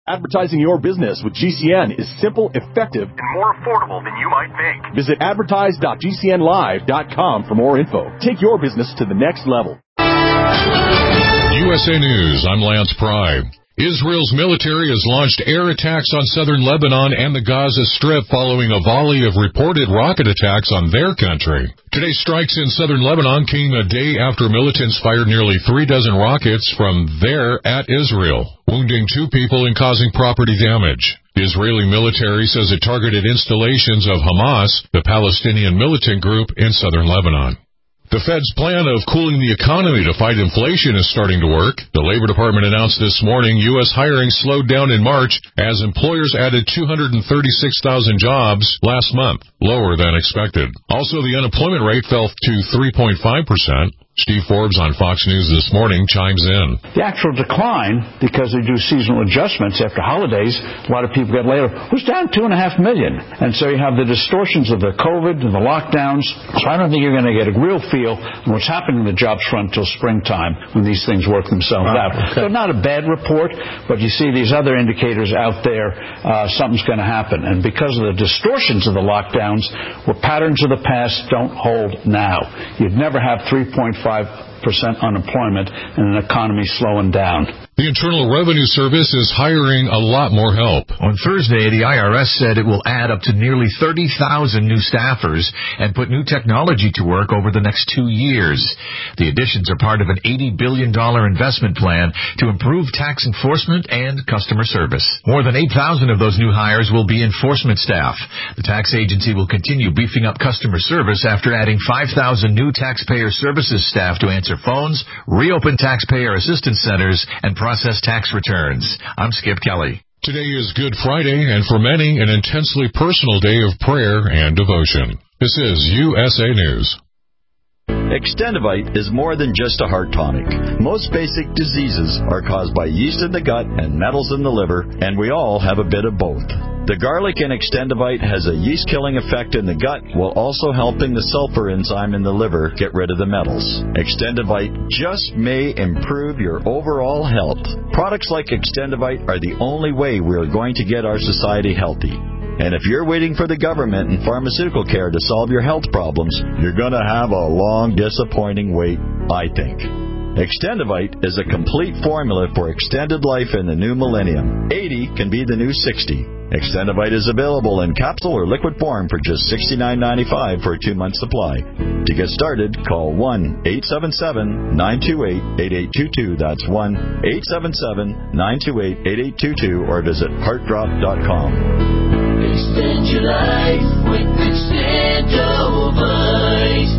Advertising your business with GCN is simple, effective, and more affordable than you might think. Visit advertise.gcnlive.com for more info. Take your business to the next level. USA News, I'm Lance Pry. Israel's military has launched air attacks on southern Lebanon and the Gaza Strip following a volley of reported rocket attacks on their country. Today's strikes in southern Lebanon came a day after militants fired nearly 36 rockets from there at Israel, wounding 2 people and causing property damage. The Israeli military says it targeted installations of Hamas, the Palestinian militant group in southern Lebanon. The Fed's plan of cooling the economy to fight inflation is starting to work. The Labor Department announced this morning U.S. hiring slowed down in March as employers added 236,000 jobs last month, lower than expected. Also, the unemployment rate fell to 3.5%. Steve Forbes on Fox News this morning chimes in. The actual decline, because they do seasonal adjustments after holidays, a lot of people get laid off, was down 2.5 million. And so you have the distortions of the COVID and the lockdowns. So I don't think you're going to get a real feel on what's happening in the jobs front till springtime when these things work themselves out. Okay. So not a bad report, but you see these other indicators out there, something's going to happen. And because of the distortions of the lockdowns, where patterns of the past don't hold now. You'd never have 3.5% unemployment and an economy slowing down. The Internal Revenue Service is hiring a lot more help. On Thursday, the IRS said it will add up to nearly 30,000 new staffers and put new technology to work over the next 2 years. The additions are part of an $80 billion investment plan to improve tax enforcement and customer service. More than 8,000 of those new hires will be enforcement staff. The tax agency will continue beefing up customer service after adding 5,000 new taxpayer services staff to answer phones, reopen taxpayer assistance centers, and process tax returns. I'm Skip Kelly. Today is Good Friday, and for many, an intensely personal day of prayer and devotion. This is USA News. Extendivite is more than just a heart tonic. Most basic diseases are caused by yeast in the gut and metals in the liver, and we all have a bit of both. The garlic in Extendivite has a yeast-killing effect in the gut while also helping the sulfur enzyme in the liver get rid of the metals. Extendivite just may improve your overall health. Products like Extendivite are the only way we are going to get our society healthy. And if you're waiting for the government and pharmaceutical care to solve your health problems, you're going to have a long, disappointing wait, I think. Extendivite is a complete formula for extended life in the new millennium. 80 can be the new 60. Extendivite is available in capsule or liquid form for just $69.95 for a 2-month supply. To get started, call 1-877-928-8822. That's 1-877-928-8822 or visit heartdrop.com. Extend your life with Extendivite.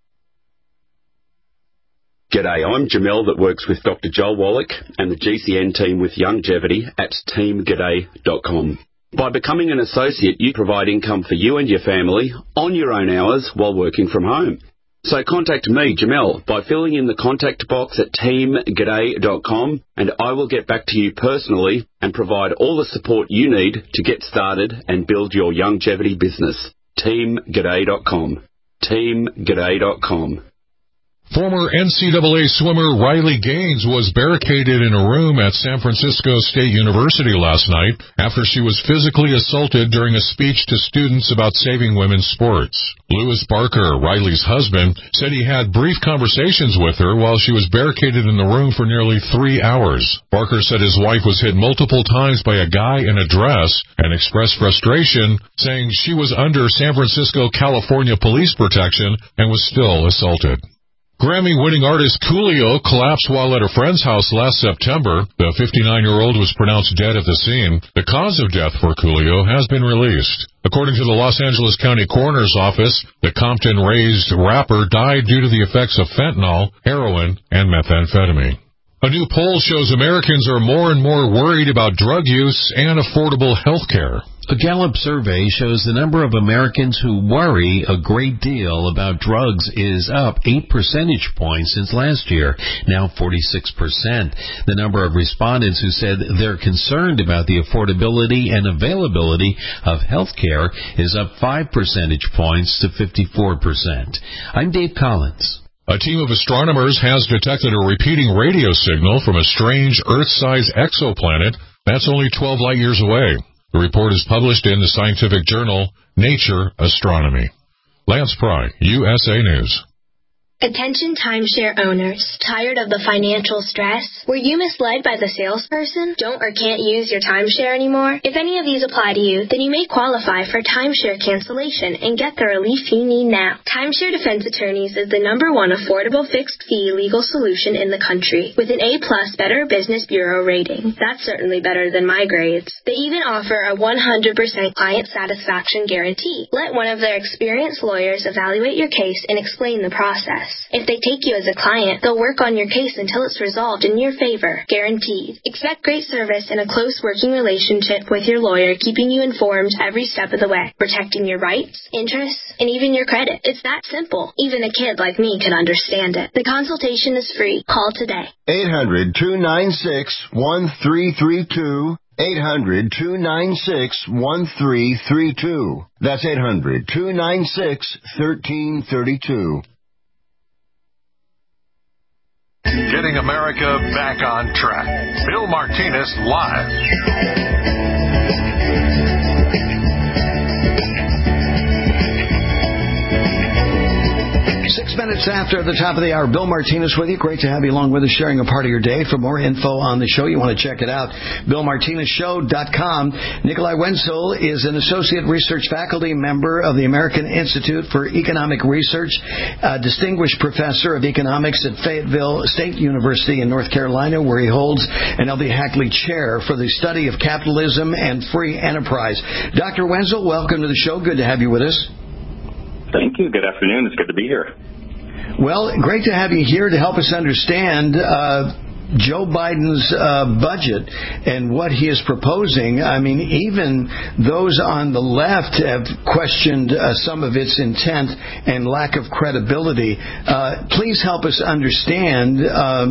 G'day, I'm Jamel that works with Dr. Joel Wallach and the GCN team with Longevity at teamg'day.com. By becoming an associate, you provide income for you and your family on your own hours while working from home. So contact me, Jamel, by filling in the contact box at teamg'day.com, and I will get back to you personally and provide all the support you need to get started and build your longevity business. teamg'day.com. teamg'day.com. Former NCAA swimmer Riley Gaines was barricaded in a room at San Francisco State University last night after she was physically assaulted during a speech to students about saving women's sports. Lewis Barker, Riley's husband, said he had brief conversations with her while she was barricaded in the room for nearly 3 hours. Barker said his wife was hit multiple times by a guy in a dress and expressed frustration, saying she was under San Francisco, California police protection and was still assaulted. Grammy-winning artist Coolio collapsed while at a friend's house last September. The 59-year-old was pronounced dead at the scene. The cause of death for Coolio has been released. According to the Los Angeles County Coroner's Office, the Compton-raised rapper died due to the effects of fentanyl, heroin, and methamphetamine. A new poll shows Americans are more and more worried about drug use and affordable health care. A Gallup survey shows the number of Americans who worry a great deal about drugs is up 8 percentage points since last year, now 46%. The number of respondents who said they're concerned about the affordability and availability of health care is up 5 percentage points to 54%. I'm Dave Collins. A team of astronomers has detected a repeating radio signal from a strange Earth-sized exoplanet That's only 12 light years away. The report is published in the scientific journal Nature Astronomy. Lance Pry, USA News. Attention timeshare owners. Tired of the financial stress? Were you misled by the salesperson? Don't or can't use your timeshare anymore? If any of these apply to you, then you may qualify for timeshare cancellation and get the relief you need now. Timeshare Defense Attorneys is the #1 affordable fixed-fee legal solution in the country with an A+ Better Business Bureau rating. That's certainly better than my grades. They even offer a 100% client satisfaction guarantee. Let one of their experienced lawyers evaluate your case and explain the process. If they take you as a client, they'll work on your case until it's resolved in your favor. Guaranteed. Expect great service and a close working relationship with your lawyer, keeping you informed every step of the way, protecting your rights, interests, and even your credit. It's that simple. Even a kid like me can understand it. The consultation is free. Call today. 800-296-1332. 800-296-1332. That's 800-296-1332. Getting America back on track. Bill Martinez live. 6 minutes after the top of the hour, Bill Martinez with you. Great to have you along with us, sharing a part of your day. For more info on the show, you want to check it out, BillMartinezShow.com. Nikolai Wenzel is an associate research faculty member of the American Institute for Economic Research, a distinguished professor of economics at Fayetteville State University in North Carolina, where he holds an L.B. Hackley Chair for the study of capitalism and free enterprise. Dr. Wenzel, welcome to the show. Good to have you with us. Thank you. Good afternoon. It's good to be here. Well, great to have you here to help us understand Joe Biden's budget and what he is proposing. I mean, even those on the left have questioned some of its intent and lack of credibility. Please help us understand,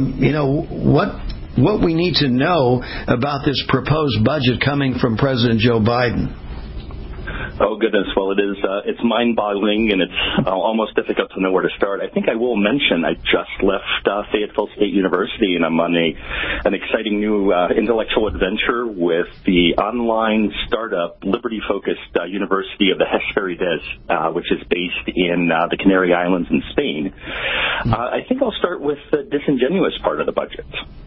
what we need to know about this proposed budget coming from President Joe Biden. Oh, goodness. Well, it's mind-boggling, and it's almost difficult to know where to start. I think I will mention I just left Fayetteville State University, and I'm on an exciting new intellectual adventure with the online startup, liberty-focused University of the Hesperides, which is based in the Canary Islands in Spain. I think I'll start with the disingenuous part of the budget.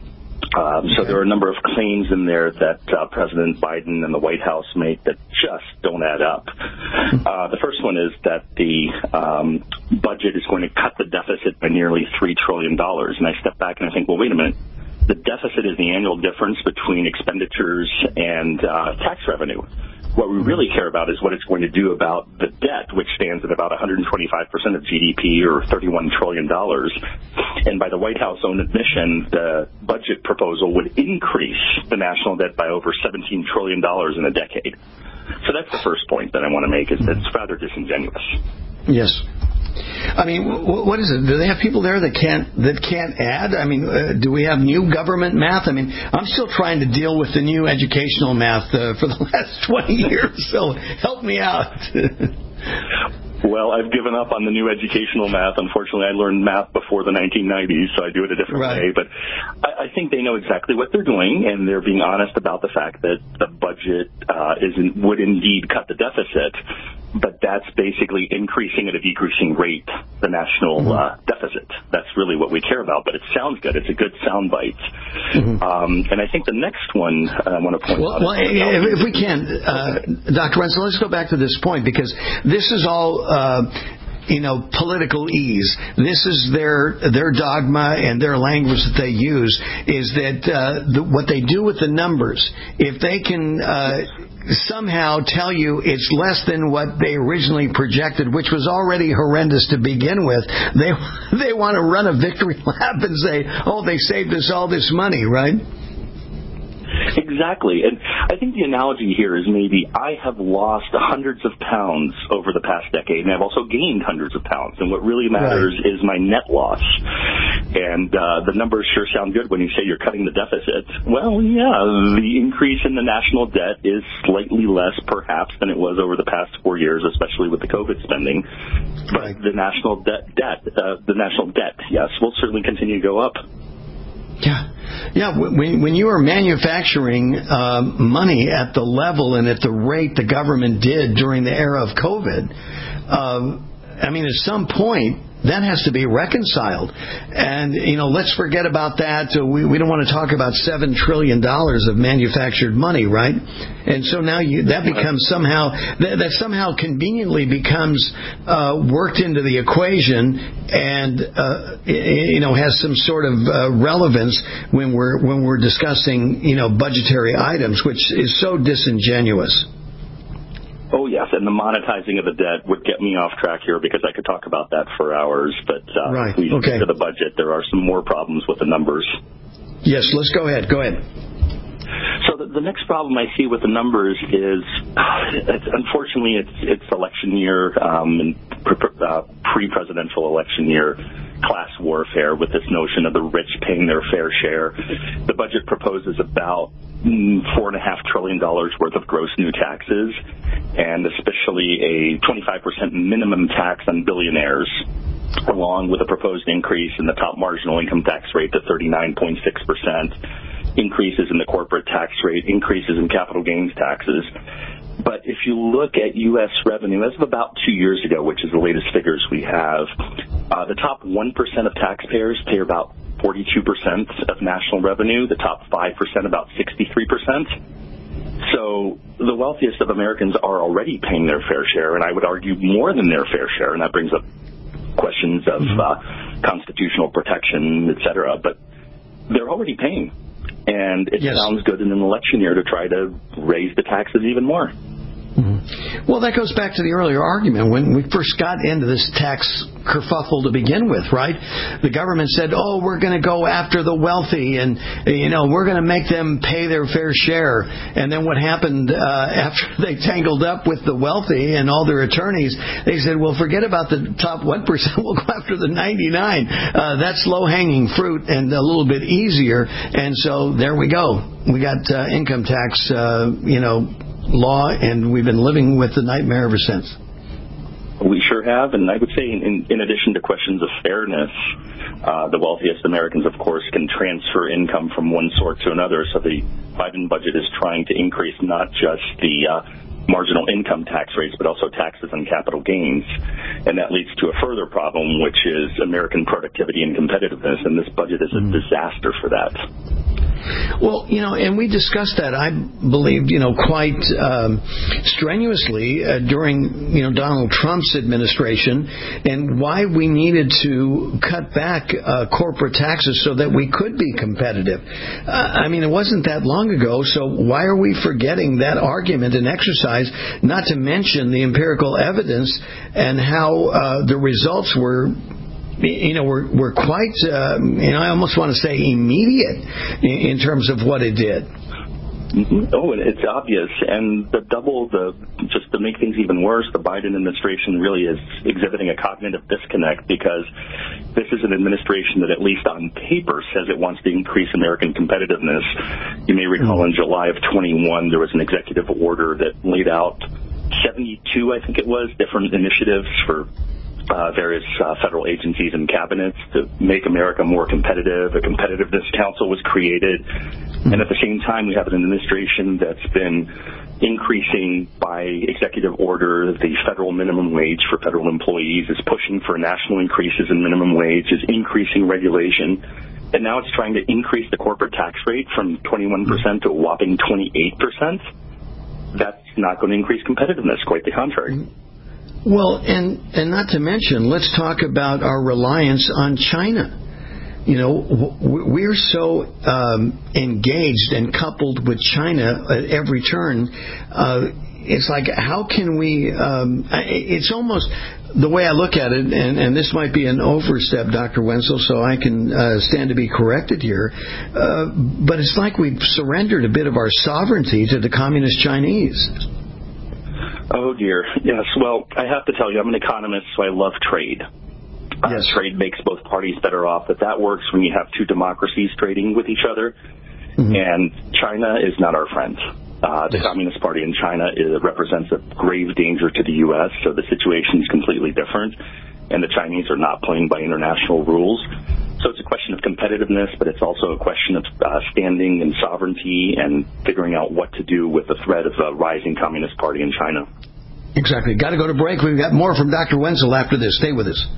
So there are a number of claims in there that President Biden and the White House make that just don't add up. The first one is that the budget is going to cut the deficit by nearly $3 trillion. And I step back and I think, well, wait a minute. The deficit is the annual difference between expenditures and tax revenue. What we really care about is what it's going to do about the debt, which stands at about 125% of GDP, or $31 trillion. And by the White House own admission, the budget proposal would increase the national debt by over $17 trillion in a decade. So that's the first point that I want to make, is that it's rather disingenuous. Yes. I mean, what is it? Do they have people there that can't add? I mean, do we have new government math? I mean, I'm still trying to deal with the new educational math for the last 20 years, so help me out. Well, I've given up on the new educational math. Unfortunately, I learned math before the 1990s, so I do it a different way. But I think they know exactly what they're doing, and they're being honest about the fact that the budget would indeed cut the deficit, but that's basically increasing at a decreasing rate the national deficit. That's really what we care about, but it sounds good. It's a good soundbite. And I think the next one I want to point out... Well, if we can, Dr. Wenzel, let's go back to this point, because this is all... political ease. This is their dogma and their language that they use, is that what they do with the numbers, if they can somehow tell you it's less than what they originally projected, which was already horrendous to begin with, they want to run a victory lap and say, oh, they saved us all this money, right? Exactly. And I think the analogy here is maybe I have lost hundreds of pounds over the past decade, and I've also gained hundreds of pounds. And what really matters is my net loss. And the numbers sure sound good when you say you're cutting the deficit. Well, yeah, the increase in the national debt is slightly less, perhaps, than it was over the past 4 years, especially with the COVID spending. But the national debt, yes, will certainly continue to go up. Yeah. When you are manufacturing money at the level and at the rate the government did during the era of COVID, at some point that has to be reconciled. And, let's forget about that. We don't want to talk about $7 trillion of manufactured money, right? And so now that becomes somehow conveniently becomes worked into the equation and, has some sort of relevance when we're discussing, budgetary items, which is so disingenuous. Oh, yes, and the monetizing of the debt would get me off track here because I could talk about that for hours. But right. If we get to the budget, there are some more problems with the numbers. Yes, let's go ahead. Go ahead. So the next problem I see with the numbers is, unfortunately, it's election year, pre-presidential election year, class warfare with this notion of the rich paying their fair share. The budget proposes about $4.5 trillion worth of gross new taxes, and especially a 25% minimum tax on billionaires, along with a proposed increase in the top marginal income tax rate to 39.6%, increases in the corporate tax rate, increases in capital gains taxes. But if you look at U.S. revenue, as of about 2 years ago, which is the latest figures we have, the top 1% of taxpayers pay about 42% of national revenue, the top 5% about 63%. So the wealthiest of Americans are already paying their fair share, and I would argue more than their fair share, and that brings up questions of constitutional protection, et cetera. But they're already paying, and it sounds good in an election year to try to raise the taxes even more. Well, that goes back to the earlier argument when we first got into this tax kerfuffle to begin with, right? The government said, we're going to go after the wealthy and, we're going to make them pay their fair share. And then what happened after they tangled up with the wealthy and all their attorneys, they said, well, forget about the top 1%. We'll go after the 99. That's low-hanging fruit and a little bit easier. And so there we go. We got income tax, law, and we've been living with the nightmare ever since. We sure have, and I would say in addition to questions of fairness, the wealthiest Americans, of course, can transfer income from one sort to another, so the Biden budget is trying to increase not just the marginal income tax rates, but also taxes on capital gains. And that leads to a further problem, which is American productivity and competitiveness, and this budget is a disaster for that. Well, and we discussed that, I believe, quite strenuously during, Donald Trump's administration, and why we needed to cut back corporate taxes so that we could be competitive. It wasn't that long ago, so why are we forgetting that argument and exercise, not to mention the empirical evidence and how the results were quite, I almost want to say immediate in terms of what it did. Oh, and it's obvious. And just to make things even worse, the Biden administration really is exhibiting a cognitive disconnect because this is an administration that, at least on paper, says it wants to increase American competitiveness. You may recall in July of 21, there was an executive order that laid out 72, I think it was, different initiatives for various federal agencies and cabinets to make America more competitive. A competitiveness council was created. And at the same time, we have an administration that's been increasing by executive order the federal minimum wage for federal employees, is pushing for national increases in minimum wage, is increasing regulation. And now it's trying to increase the corporate tax rate from 21% to a whopping 28%. That's not going to increase competitiveness, quite the contrary. Well, and not to mention, let's talk about our reliance on China. We're so engaged and coupled with China at every turn. It's like, how can we... it's almost... The way I look at it, and this might be an overstep, Dr. Wenzel, so I can stand to be corrected here, but it's like we've surrendered a bit of our sovereignty to the communist Chinese. Oh, dear. Yes, well, I have to tell you, I'm an economist, so I love trade. Yes. Trade makes both parties better off, but that works when you have two democracies trading with each other, and China is not our friend. The Communist Party in China represents a grave danger to the U.S., so the situation is completely different, and the Chinese are not playing by international rules. So it's a question of competitiveness, but it's also a question of standing and sovereignty and figuring out what to do with the threat of a rising Communist Party in China. Exactly. Got to go to break. We've got more from Dr. Wenzel after this. Stay with us.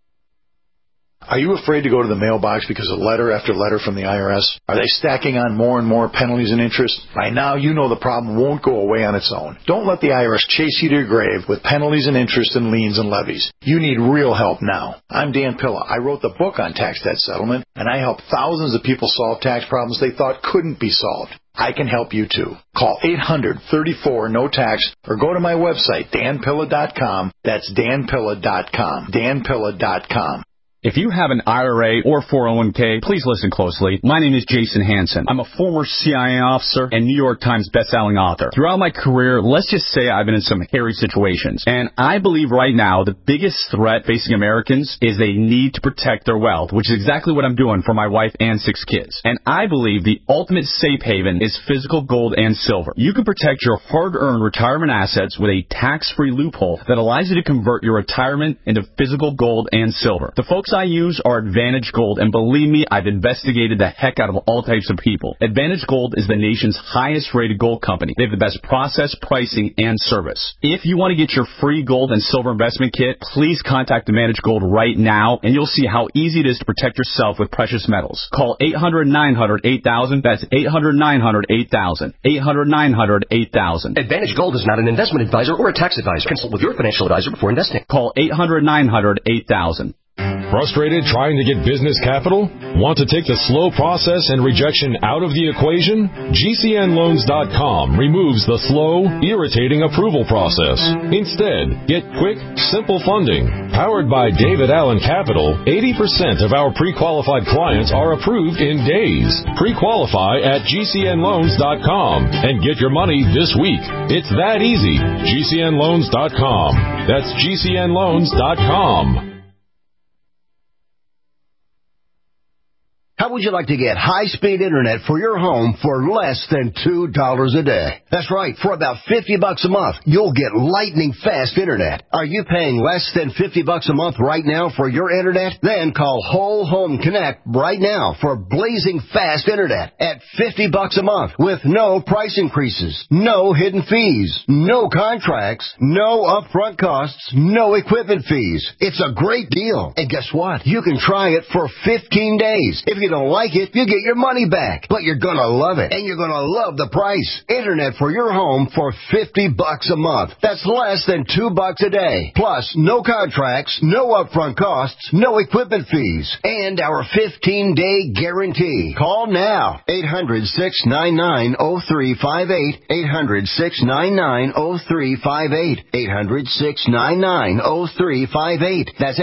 Are you afraid to go to the mailbox because of letter after letter from the IRS? Are they stacking on more and more penalties and interest? By now, you know the problem won't go away on its own. Don't let the IRS chase you to your grave with penalties and interest and liens and levies. You need real help now. I'm Dan Pilla. I wrote the book on tax debt settlement, and I help thousands of people solve tax problems they thought couldn't be solved. I can help you too. Call 800-34-NO-TAX or go to my website, danpilla.com. That's danpilla.com. danpilla.com. If you have an IRA or 401k, please listen closely. My name is Jason Hansen. I'm a former CIA officer and New York Times bestselling author. Throughout my career, let's just say I've been in some hairy situations. And I believe right now the biggest threat facing Americans is they need to protect their wealth, which is exactly what I'm doing for my wife and 6 kids. And I believe the ultimate safe haven is physical gold and silver. You can protect your hard-earned retirement assets with a tax-free loophole that allows you to convert your retirement into physical gold and silver. The folks I use are Advantage Gold, and believe me, I've investigated the heck out of all types of people. Advantage Gold is the nation's highest rated gold company. They have the best process, pricing, and service. If you want to get your free gold and silver investment kit, please contact Advantage Gold right now, and you'll see how easy it is to protect yourself with precious metals. Call 800-900-8000. That's 800-900-8000. 800-900-8000. Advantage Gold is not an investment advisor or a tax advisor. Consult with your financial advisor before investing. Call 800-900-8000. Frustrated trying to get business capital? Want to take the slow process and rejection out of the equation? GCNloans.com removes the slow, irritating approval process. Instead, get quick, simple funding. Powered by David Allen Capital, 80% of our pre-qualified clients are approved in days. Pre-qualify at GCNloans.com and get your money this week. It's that easy. GCNloans.com. That's GCNloans.com. How would you like to get high-speed internet for your home for less than $2 a day? That's right. For about $50 a month, you'll get lightning-fast internet. Are you paying less than $50 a month right now for your internet? Then call Whole Home Connect right now for blazing fast internet at $50 a month with no price increases, no hidden fees, no contracts, no upfront costs, no equipment fees. It's a great deal. And guess what? You can try it for 15 days. If you don't like it, you get your money back. But you're going to love it, and you're going to love the price. Internet for your home for $50 a month. That's less than $2 a day. Plus, no contracts, no upfront costs, no equipment fees, and our 15-day guarantee. Call now. 800-699-0358. 800-699-0358. 800-699-0358. That's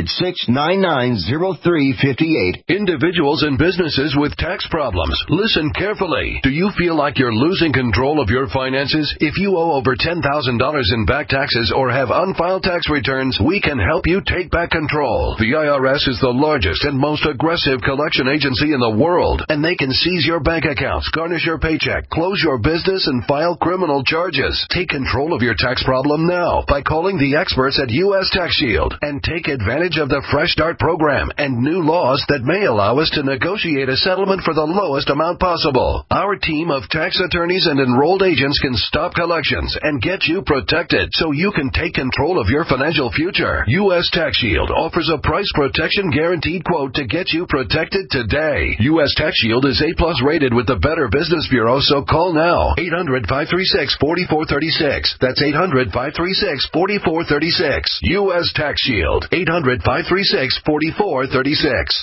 800-699-0358. Individuals and businesses with tax problems, listen carefully. Do you feel like you're losing control of your finances? If you owe over $10,000 in back taxes or have unfiled tax returns, we can help you take back control. The IRS is the largest and most aggressive collection agency in the world, and they can seize your bank accounts, garnish your paycheck, close your business, and file criminal charges. Take control of your tax problem now by calling the experts at U.S. Tax Shield and take advantage of the Fresh Start program and new laws that may allow us to negotiate a settlement for the lowest amount possible. Our team of tax attorneys and enrolled agents can stop collections and get you protected so you can take control of your financial future. U.S. Tax Shield offers a price protection guaranteed quote to get you protected today. U.S. Tax Shield is A+ rated with the Better Business Bureau, so call now. 800-536-4436. That's 800-536-4436. U.S. Tax Shield. 800-536-4436.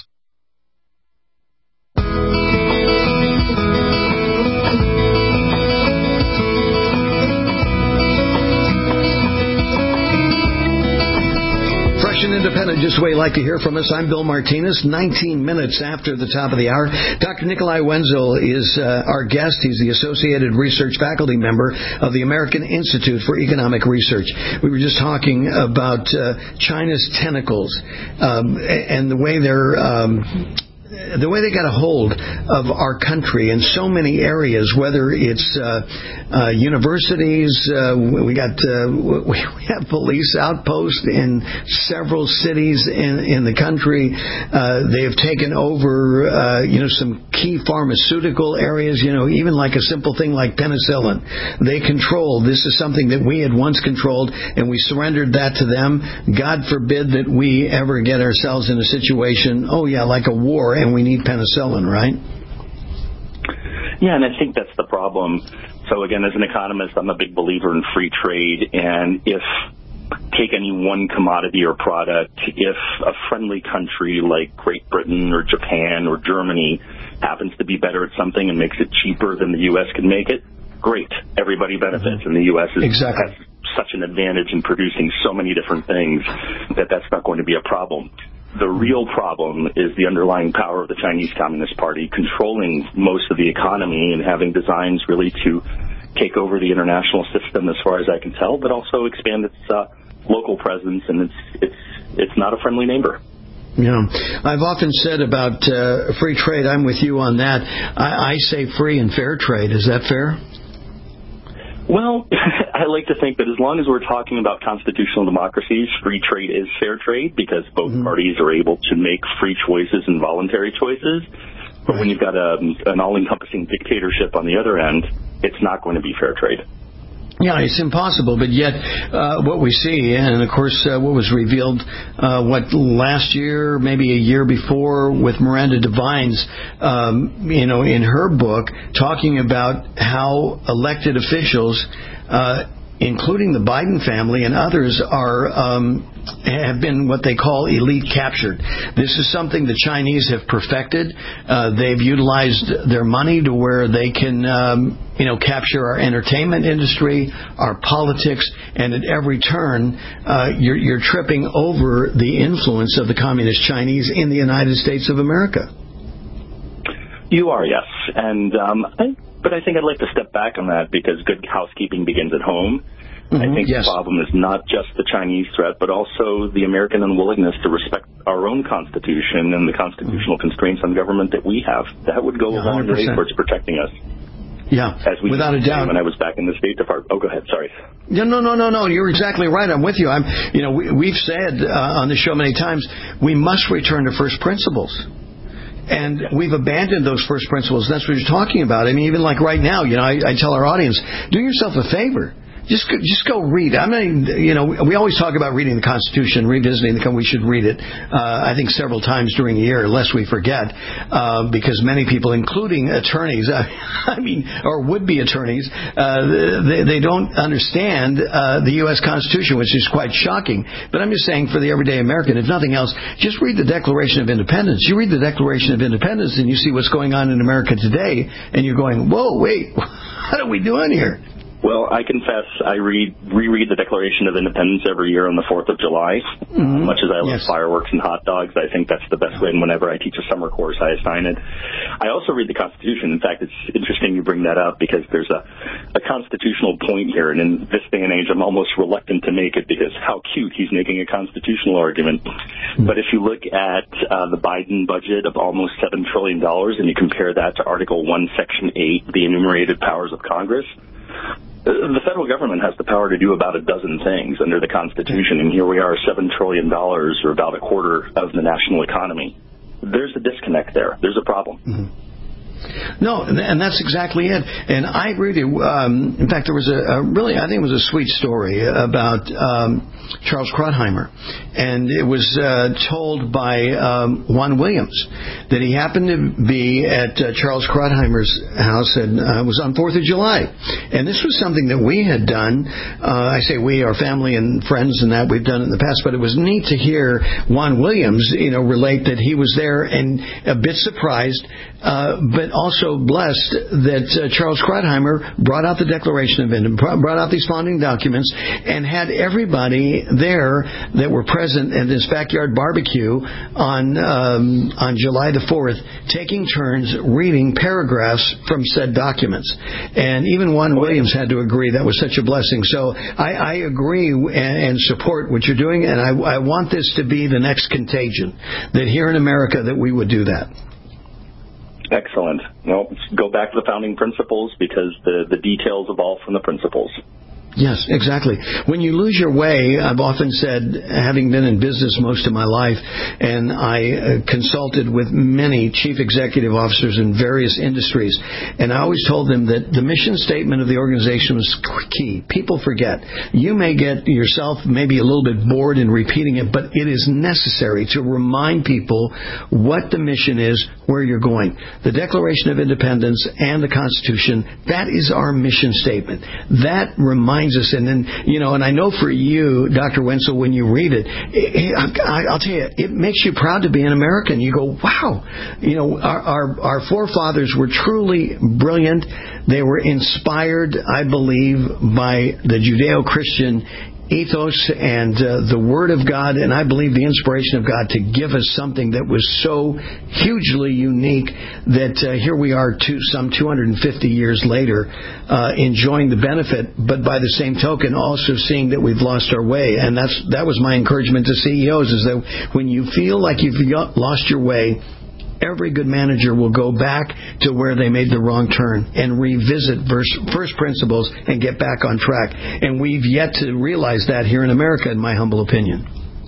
And independent, just the way you like to hear from us. I'm Bill Martinez. 19 minutes after the top of the hour. Dr. Nikolai Wenzel is our guest. He's the Associated Research Faculty Member of the American Institute for Economic Research. We were just talking about China's tentacles and the way they're the way they got a hold of our country in so many areas, whether it's universities, we have police outposts in several cities in the country. They have taken over, some key pharmaceutical areas. Even like a simple thing like penicillin, they control. This is something that we had once controlled, and we surrendered that to them. God forbid that we ever get ourselves in a situation, like a war, and we need penicillin, right? Yeah, and I think that's the problem. So again, as an economist, I'm a big believer in free trade, and take any one commodity or product, if a friendly country like Great Britain or Japan or Germany happens to be better at something and makes it cheaper than the U.S. can make it, great. Everybody benefits, and the U.S. has such an advantage in producing so many different things that's not going to be a problem. The real problem is the underlying power of the Chinese Communist Party controlling most of the economy and having designs really to take over the international system, as far as I can tell, but also expand its local presence, and it's not a friendly neighbor. Yeah, I've often said about free trade, I'm with you on that. I say free and fair trade. Is that fair? Well, I like to think that as long as we're talking about constitutional democracies, free trade is fair trade, because both parties are able to make free choices and voluntary choices. But when you've got an all-encompassing dictatorship on the other end, it's not going to be fair trade. Yeah, it's impossible, but yet what we see, and of course what was revealed, last year, maybe a year before, with Miranda Devines, in her book, talking about how elected officials, including the Biden family and others, have been what they call elite captured. This is something the Chinese have perfected. They've utilized their money to where they can, capture our entertainment industry, our politics, and at every turn, you're tripping over the influence of the communist Chinese in the United States of America. You are, yes. And but I think I'd like to step back on that, because good housekeeping begins at home. I think the problem is not just the Chinese threat, but also the American unwillingness to respect our own Constitution and the constitutional constraints on government that we have. That would go a long way towards protecting us. Yeah, without a doubt. When I was back in the State Department. Oh, go ahead. Sorry. No. You're exactly right. I'm with you. We've said on the show many times, we must return to first principles. And we've abandoned those first principles. That's what you're talking about. I mean, even like right now, I tell our audience, do yourself a favor. Just go read. We always talk about reading the Constitution, revisiting we should read it, I think several times during the year, lest we forget, because many people, including attorneys, or would-be attorneys, they don't understand the U.S. Constitution, which is quite shocking. But I'm just saying, for the everyday American, if nothing else, just read the Declaration of Independence. You read the Declaration of Independence, and you see what's going on in America today, and you're going, whoa, wait, what are we doing here? Well, I confess I reread the Declaration of Independence every year on the 4th of July. Much as I love fireworks and hot dogs, I think that's the best way. And whenever I teach a summer course, I assign it. I also read the Constitution. In fact, it's interesting you bring that up, because there's a constitutional point here. And in this day and age, I'm almost reluctant to make it, because how cute, he's making a constitutional argument. But if you look at the Biden budget of almost $7 trillion, and you compare that to Article 1, Section 8, the enumerated powers of Congress, the federal government has the power to do about a dozen things under the Constitution, and here we are, $7 trillion, or about a quarter of the national economy. There's a disconnect there. There's a problem. No, and that's exactly it. And I really, in fact, there was I think it was a sweet story about Charles Krauthammer. And it was told by Juan Williams that he happened to be at Charles Krauthammer's house, and it was on 4th of July. And this was something that we had done. I say we, our family and friends and that, we've done it in the past, but it was neat to hear Juan Williams, relate that he was there and a bit surprised, but also blessed that Charles Krauthammer brought out the Declaration of Independence, brought out these founding documents, and had everybody there that were present at this backyard barbecue on July the 4th, taking turns reading paragraphs from said documents. And even Juan Williams had to agree that was such a blessing. So I agree and support what you're doing, and I want this to be the next contagion, that here in America that we would do that. Excellent. Well, let's go back to the founding principles because the details evolve from the principles. Yes, exactly. When you lose your way, I've often said, having been in business most of my life, and I consulted with many chief executive officers in various industries, and I always told them that the mission statement of the organization was key. People forget. You may get yourself maybe a little bit bored in repeating it, but it is necessary to remind people what the mission is, where you're going. The Declaration of Independence and the Constitution, that is our mission statement. That reminds us, and then, and I know for you, Dr. Wenzel, when you read it, I'll tell you, it makes you proud to be an American. You go, wow, our forefathers were truly brilliant. They were inspired, I believe, by the Judeo-Christian ethos and the Word of God, and I believe the inspiration of God to give us something that was so hugely unique that here we are some 250 years later enjoying the benefit, but by the same token also seeing that we've lost our way. And that was my encouragement to CEOs, is that when you feel like you've lost your way, every good manager will go back to where they made the wrong turn and revisit first principles and get back on track. And we've yet to realize that here in America, in my humble opinion.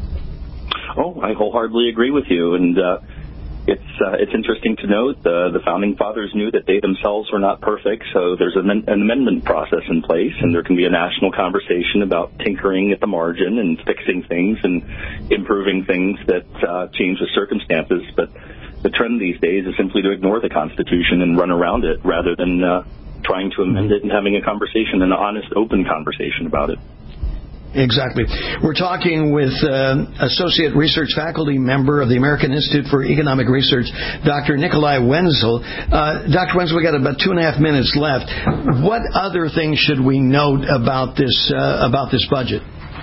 Oh, I wholeheartedly agree with you. And it's interesting to note the Founding Fathers knew that they themselves were not perfect, so there's an amendment process in place, and there can be a national conversation about tinkering at the margin and fixing things and improving things that change the circumstances. But the trend these days is simply to ignore the Constitution and run around it rather than trying to amend it and having a conversation, an honest, open conversation about it. Exactly. We're talking with Associate Research Faculty Member of the American Institute for Economic Research, Dr. Nikolai Wenzel. Dr. Wenzel, we got about 2.5 minutes left. What other things should we note about this budget?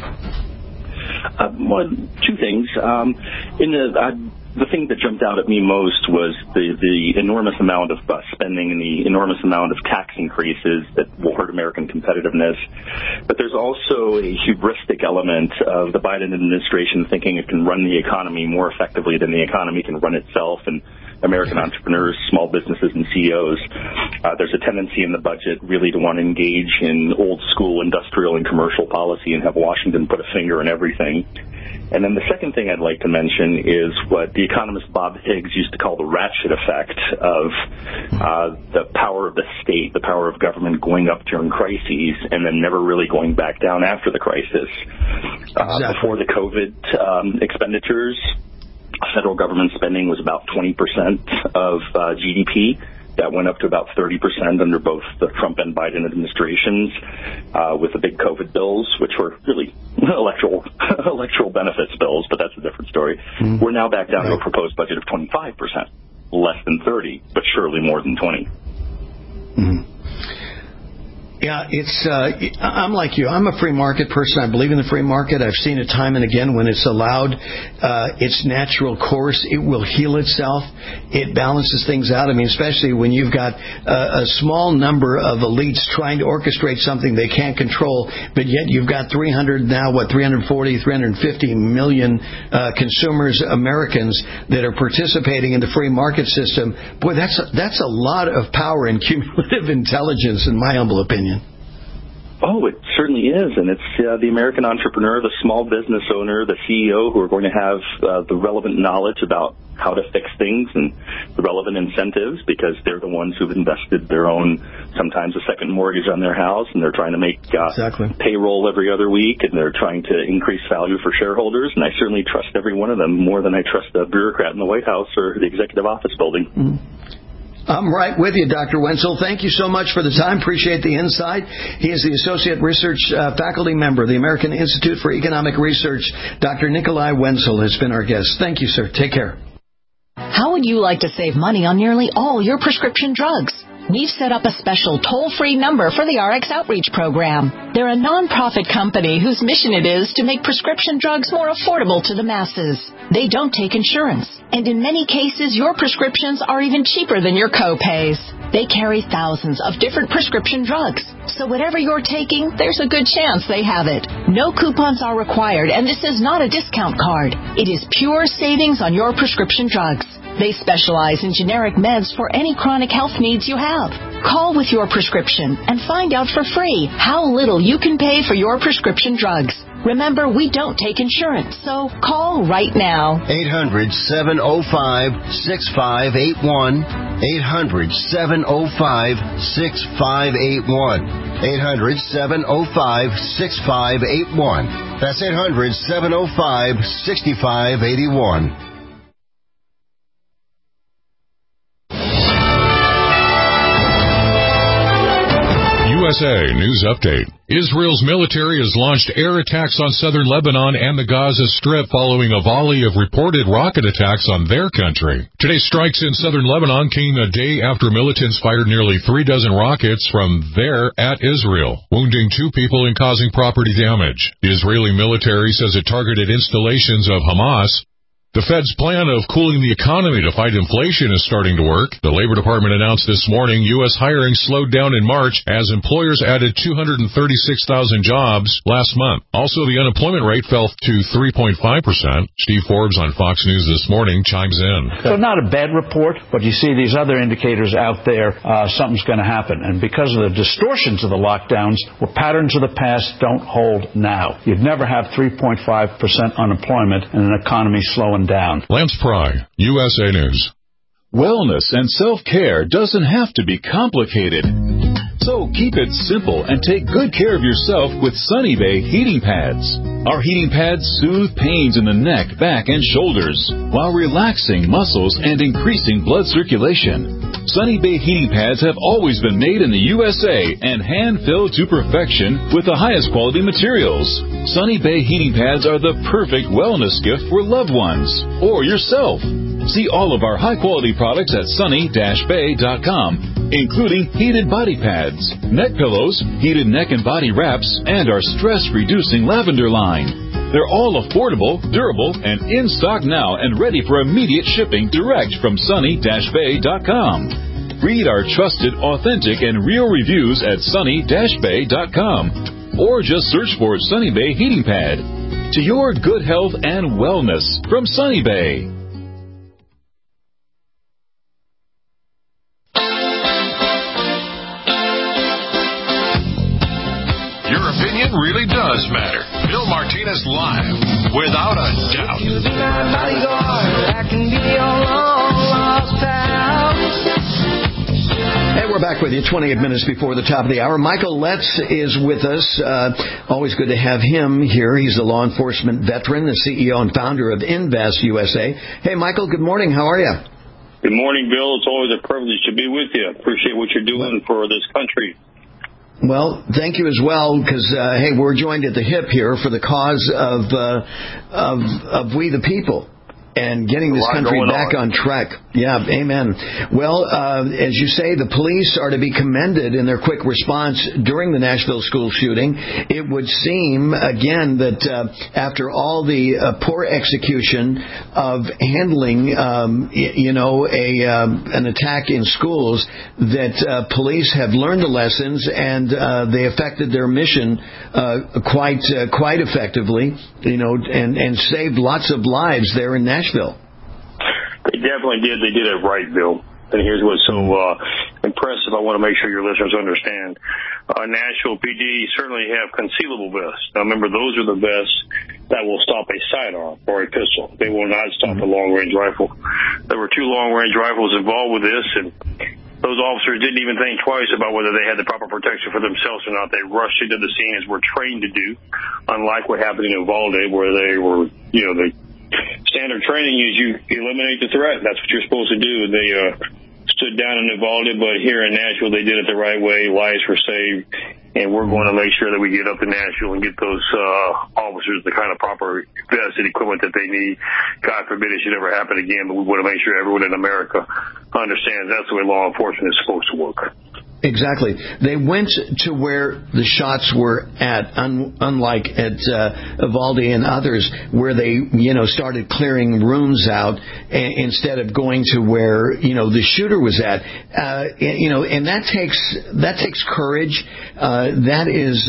Two things. The thing that jumped out at me most was the enormous amount of spending and the enormous amount of tax increases that will hurt American competitiveness. But there's also a hubristic element of the Biden administration thinking it can run the economy more effectively than the economy can run itself, and American entrepreneurs, small businesses, and CEOs. There's a tendency in the budget really to want to engage in old-school industrial and commercial policy and have Washington put a finger in everything. And then the second thing I'd like to mention is what the economist Bob Higgs used to call the ratchet effect of the power of the state, the power of government going up during crises and then never really going back down after the crisis. Before the COVID expenditures, federal government spending was about 20% of GDP. That went up to about 30% under both the Trump and Biden administrations with the big COVID bills, which were really electoral benefits bills, but that's a different story. Mm-hmm. We're now back down to a proposed budget of 25%, less than 30, but surely more than 20. Mm-hmm. Yeah, I'm like you. I'm a free market person. I believe in the free market. I've seen it time and again when it's allowed its natural course. It will heal itself. It balances things out. I mean, especially when you've got a small number of elites trying to orchestrate something they can't control, but yet you've got 350 million consumers, Americans, that are participating in the free market system. Boy, that's a lot of power and cumulative intelligence, in my humble opinion. Oh, it certainly is, and it's the American entrepreneur, the small business owner, the CEO who are going to have the relevant knowledge about how to fix things and the relevant incentives, because they're the ones who've invested their own, sometimes a second mortgage on their house, and they're trying to make payroll every other week, and they're trying to increase value for shareholders, and I certainly trust every one of them more than I trust a bureaucrat in the White House or the executive office building. Mm-hmm. I'm right with you, Dr. Wenzel. Thank you so much for the time. Appreciate the insight. He is the Associate Research Faculty Member of the American Institute for Economic Research. Dr. Nikolai Wenzel has been our guest. Thank you, sir. Take care. How would you like to save money on nearly all your prescription drugs? We've set up a special toll-free number for the RX Outreach Program. They're a non-profit company whose mission it is to make prescription drugs more affordable to the masses. They don't take insurance, and in many cases, your prescriptions are even cheaper than your co-pays. They carry thousands of different prescription drugs, so whatever you're taking, there's a good chance they have it. No coupons are required, and this is not a discount card. It is pure savings on your prescription drugs. They specialize in generic meds for any chronic health needs you have. Call with your prescription and find out for free how little you can pay for your prescription drugs. Remember, we don't take insurance, so call right now. 800-705-6581. 800-705-6581. 800-705-6581. That's 800-705-6581. USA News Update. Israel's military has launched air attacks on southern Lebanon and the Gaza Strip following a volley of reported rocket attacks on their country. Today's strikes in southern Lebanon came a day after militants fired nearly 36 rockets from there at Israel, wounding 2 people and causing property damage. The Israeli military says it targeted installations of Hamas. The Fed's plan of cooling the economy to fight inflation is starting to work. The Labor Department announced this morning U.S. hiring slowed down in March as employers added 236,000 jobs last month. Also, the unemployment rate fell to 3.5%. Steve Forbes on Fox News this morning chimes in. So not a bad report, but you see these other indicators out there, something's going to happen. And because of the distortions of the lockdowns, where patterns of the past don't hold now. You'd never have 3.5% unemployment and an economy slowing down. Lance Pry, USA News. Wellness and self-care doesn't have to be complicated. So keep it simple and take good care of yourself with Sunny Bay heating pads. Our heating pads soothe pains in the neck, back, and shoulders while relaxing muscles and increasing blood circulation. Sunny Bay heating pads have always been made in the USA and hand-filled to perfection with the highest quality materials. Sunny Bay heating pads are the perfect wellness gift for loved ones or yourself. See all of our high-quality products at sunny-bay.com, including heated body pads, neck pillows, heated neck and body wraps, and our stress-reducing lavender line. They're all affordable, durable, and in stock now and ready for immediate shipping direct from sunny-bay.com. Read our trusted, authentic, and real reviews at sunny-bay.com, or just search for Sunny Bay Heating Pad. To your good health and wellness from Sunny Bay. Really does matter. Bill Martinez live, without a doubt. You be my bodyguard, I can be your long lost pal. Hey, we're back with you 28 minutes before the top of the hour. Michael Letts is with us. Always good to have him here. He's a law enforcement veteran, the CEO and founder of Invest USA. Hey, Michael, good morning. How are you? Good morning, Bill. It's always a privilege to be with you. Appreciate what you're doing for this country. Well, thank you as well, because, hey, we're joined at the hip here for the cause of we the people and getting this country back on track. Yeah, amen. Well, as you say, the police are to be commended in their quick response during the Nashville school shooting. It would seem, again, that after all the poor execution of handling, an attack in schools, that police have learned the lessons and they affected their mission quite effectively, and saved lots of lives there in Nashville. They definitely did. They did it right, Bill. And here's what's so impressive. I want to make sure your listeners understand. Nashville PD certainly have concealable vests. Now, remember, those are the vests that will stop a sidearm or a pistol. They will not stop a long-range rifle. There were 2 long-range rifles involved with this, and those officers didn't even think twice about whether they had the proper protection for themselves or not. They rushed into the scene as we're trained to do, unlike what happened in Uvalde, where they were, the standard training is you eliminate the threat. That's what you're supposed to do. And they stood down in Uvalde, but here in Nashville, they did it the right way. Lives were saved. And we're going to make sure that we get up to Nashville and get those officers the kind of proper vested equipment that they need. God forbid it should ever happen again, but we want to make sure everyone in America understands that's the way law enforcement is supposed to work. Exactly. They went to where the shots were at, unlike at Uvalde and others, where they, started clearing rooms out instead of going to where, the shooter was at. And that takes courage. That is,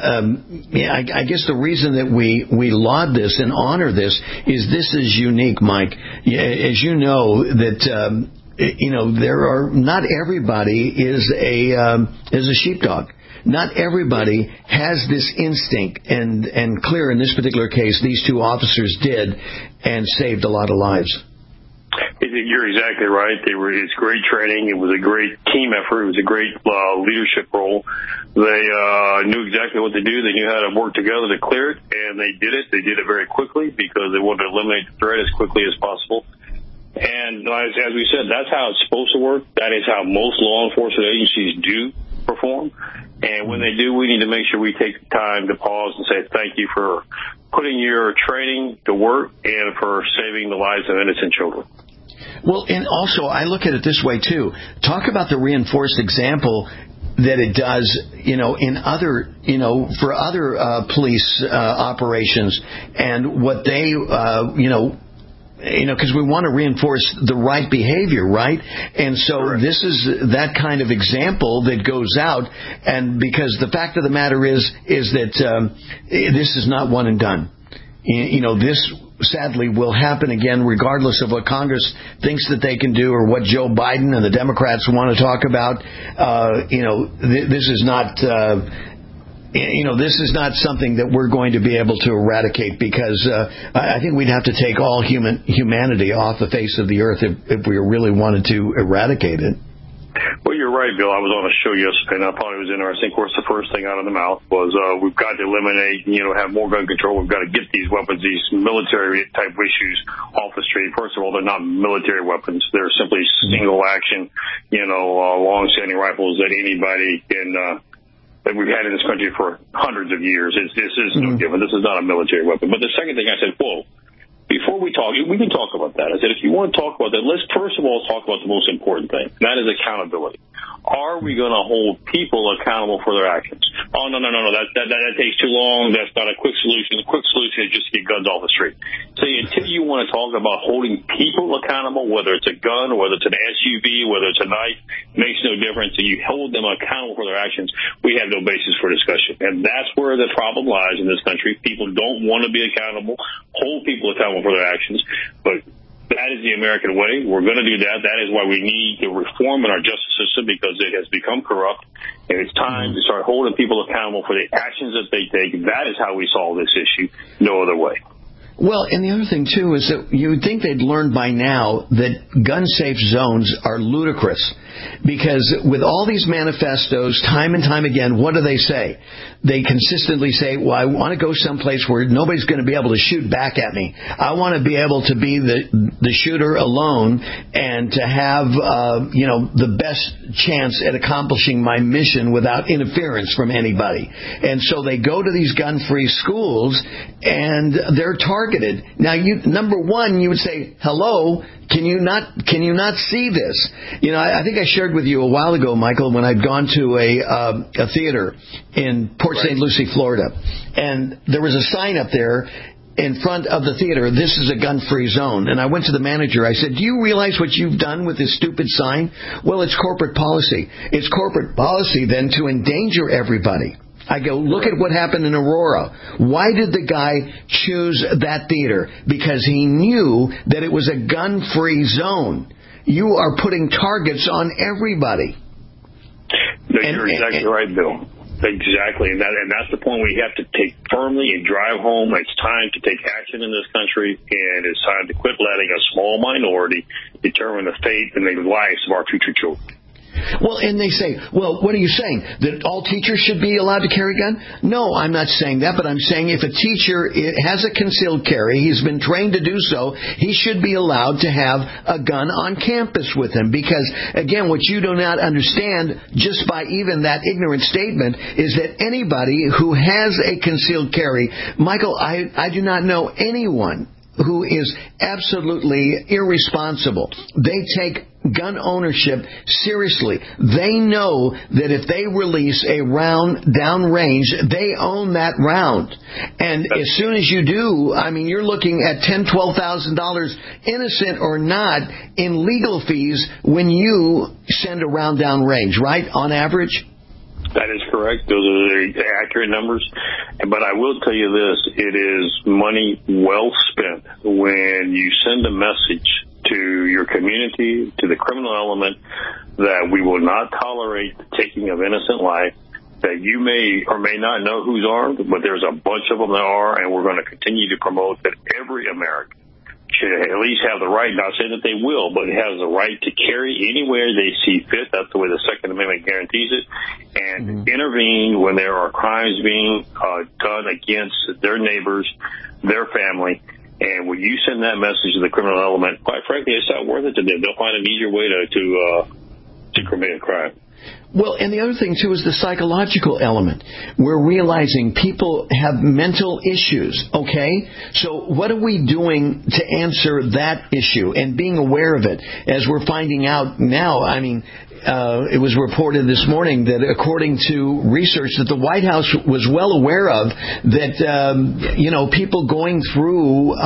I guess the reason that we laud this and honor this is unique, Mike. As you know, that, there are not everybody is a sheepdog. Not everybody has this instinct, and clear in this particular case, these two officers did, and saved a lot of lives. You're exactly right. It's great training. It was a great team effort. It was a great leadership role. They knew exactly what to do. They knew how to work together to clear it, and they did it. They did it very quickly because they wanted to eliminate the threat as quickly as possible. And as we said, that's how it's supposed to work. That is how most law enforcement agencies do perform. And when they do, we need to make sure we take the time to pause and say thank you for putting your training to work and for saving the lives of innocent children. Well, and also, I look at it this way, too. Talk about the reinforced example that it does, in other, for other police operations, and what they, because we want to reinforce the right behavior, right? And so this is that kind of example that goes out, and because the fact of the matter is that this is not one and done. This sadly will happen again, regardless of what Congress thinks that they can do or what Joe Biden and the Democrats want to talk about. This is not. This is not something that we're going to be able to eradicate, because I think we'd have to take all humanity off the face of the earth if we really wanted to eradicate it. Well, you're right, Bill. I was on a show yesterday, and I thought it was interesting. Of course, the first thing out of the mouth was we've got to eliminate, have more gun control. We've got to get these weapons, these military-type issues off the street. First of all, they're not military weapons. They're simply single-action, long-standing rifles that anybody can that we've had in this country for hundreds of years. This is no different. This is not a military weapon. But the second thing I said, whoa. Before we talk, we can talk about that. I said, if you want to talk about that, let's first of all talk about the most important thing, and that is accountability. Are we going to hold people accountable for their actions? Oh, no, that takes too long. That's not a quick solution. The quick solution is just to get guns off the street. So until you want to talk about holding people accountable, whether it's a gun or whether it's an SUV, whether it's a knife, makes no difference. So you hold them accountable for their actions, we have no basis for discussion. And that's where the problem lies in this country. People don't want to be accountable, hold people accountable for their actions, but that is the American way. We're going to do that. That is why we need to reform in our justice system, because it has become corrupt, and it's time to start holding people accountable for the actions that they take. That is how we solve this issue. No other way. Well, and the other thing, too, is that you would think they'd learned by now that gun-safe zones are ludicrous, because with all these manifestos, time and time again, what do they say? They consistently say, well, I want to go someplace where nobody's going to be able to shoot back at me. I want to be able to be the shooter alone and to have, the best chance at accomplishing my mission without interference from anybody. And so they go to these gun-free schools, and they're targeted. Now, number one, you would say, hello, can you not see this? I think I shared with you a while ago, Michael, when I'd gone to a theater in Port St. Lucie, Florida, and there was a sign up there in front of the theater, this is a gun-free zone. And I went to the manager. I said, do you realize what you've done with this stupid sign? Well, it's corporate policy. It's corporate policy, then, to endanger everybody. I go, look at what happened in Aurora. Why did the guy choose that theater? Because he knew that it was a gun-free zone. You are putting targets on everybody. No, you're exactly right, Bill. Exactly. And that's the point we have to take firmly and drive home. It's time to take action in this country, and it's time to quit letting a small minority determine the fate and the lives of our future children. Well, and they say, well, what are you saying? That all teachers should be allowed to carry a gun? No, I'm not saying that, but I'm saying if a teacher has a concealed carry, he's been trained to do so, he should be allowed to have a gun on campus with him. Because, again, what you do not understand just by even that ignorant statement is that anybody who has a concealed carry, Michael, I do not know anyone who is absolutely irresponsible. They take gun ownership seriously. They know that if they release a round downrange, they own that round. And as soon as you do, I mean, you're looking at $10,000, $12,000, innocent or not, in legal fees when you send a round downrange, right, on average? That is correct. Those are very accurate numbers. But I will tell you this, it is money well spent when you send a message to your community, to the criminal element, that we will not tolerate the taking of innocent life, that you may or may not know who's armed, but there's a bunch of them that are, and we're going to continue to promote that every American should at least have the right, not saying that they will, but has the right to carry anywhere they see fit. That's the way the Second Amendment guarantees it. And intervene when there are crimes being done against their neighbors, their family. And when you send that message to the criminal element, quite frankly, it's not worth it to them. They'll find an easier way to commit a crime. Well, and the other thing, too, is the psychological element. We're realizing people have mental issues, okay? So what are we doing to answer that issue and being aware of it? As we're finding out now, I mean, it was reported this morning that according to research that the White House was well aware of, that, people going through,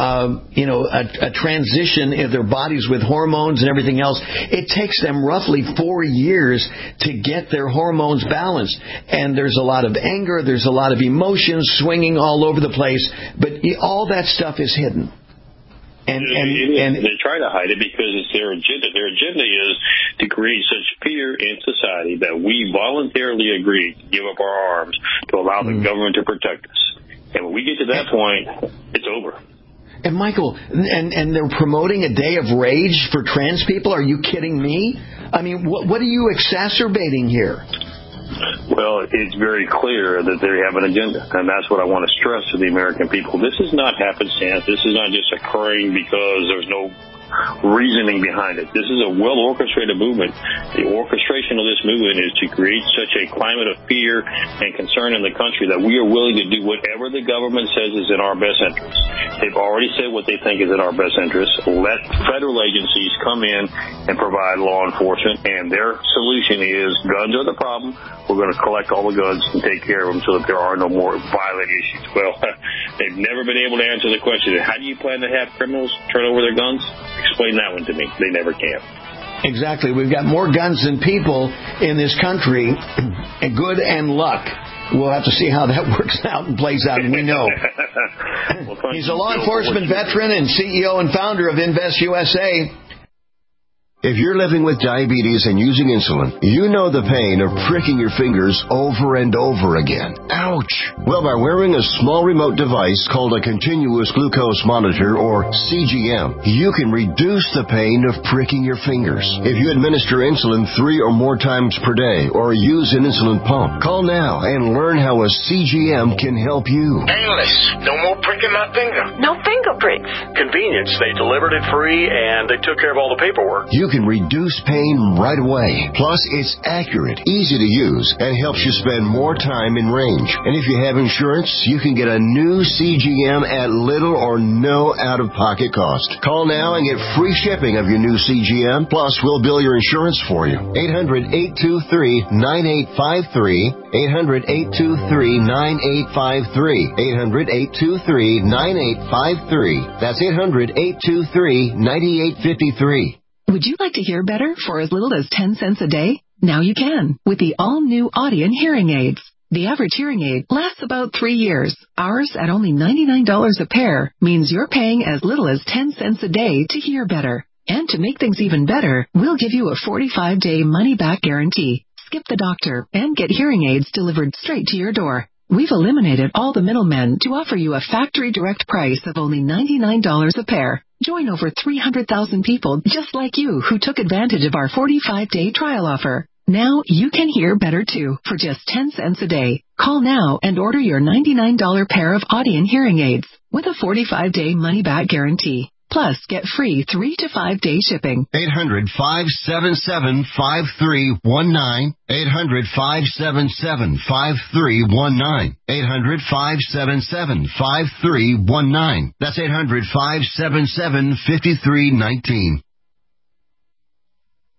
a transition in their bodies with hormones and everything else, it takes them roughly 4 years to get their hormones balanced. And there's a lot of anger, there's a lot of emotions swinging all over the place, but all that stuff is hidden. And they try to hide it because it's their agenda. Their agenda is to create such fear in society that we voluntarily agree to give up our arms to allow the government to protect us. And when we get to that point, it's over. And Michael, and they're promoting a day of rage for trans people? Are you kidding me? I mean, what are you exacerbating here? Well, it's very clear that they have an agenda, and that's what I want to stress to the American people. This is not happenstance. This is not just occurring because there's no reasoning behind it. This is a well-orchestrated movement. The orchestration of this movement is to create such a climate of fear and concern in the country that we are willing to do whatever the government says is in our best interest. They've already said what they think is in our best interest. Let federal agencies come in and provide law enforcement, and their solution is guns are the problem. We're going to collect all the guns and take care of them so that there are no more violent issues. Well, they've never been able to answer the question, how do you plan to have criminals turn over their guns? Explain that one to me. They never can. Exactly. We've got more guns than people in this country, and good and luck. We'll have to see how that works out and plays out, and we know. He's a law enforcement veteran and CEO and founder of Invest USA. If you're living with diabetes and using insulin, you know the pain of pricking your fingers over and over again. Ouch! Well, by wearing a small remote device called a continuous glucose monitor, or CGM, you can reduce the pain of pricking your fingers. If you administer insulin 3 or more times per day or use an insulin pump, call now and learn how a CGM can help you. Painless. No more pricking my finger. No finger pricks. Convenience. They delivered it free and they took care of all the paperwork. You can reduce pain right away. Plus, it's accurate, easy to use, and helps you spend more time in range. And if you have insurance, you can get a new CGM at little or no out-of-pocket cost. Call now and get free shipping of your new CGM. Plus, we'll bill your insurance for you. 800-823-9853. 800-823-9853. 800-823-9853. That's 800-823-9853. Would you like to hear better for as little as 10 cents a day? Now you can with the all-new Audien hearing aids. The average hearing aid lasts about 3 years. Ours, at only $99 a pair, means you're paying as little as 10 cents a day to hear better. And to make things even better, we'll give you a 45-day money-back guarantee. Skip the doctor and get hearing aids delivered straight to your door. We've eliminated all the middlemen to offer you a factory direct price of only $99 a pair. Join over 300,000 people just like you who took advantage of our 45-day trial offer. Now you can hear better too for just 10 cents a day. Call now and order your $99 pair of Audien hearing aids with a 45-day money-back guarantee. Plus, get free 3 to 5 day shipping. 800-577-5319. 800-577-5319. 800-577-5319. That's 800-577-5319.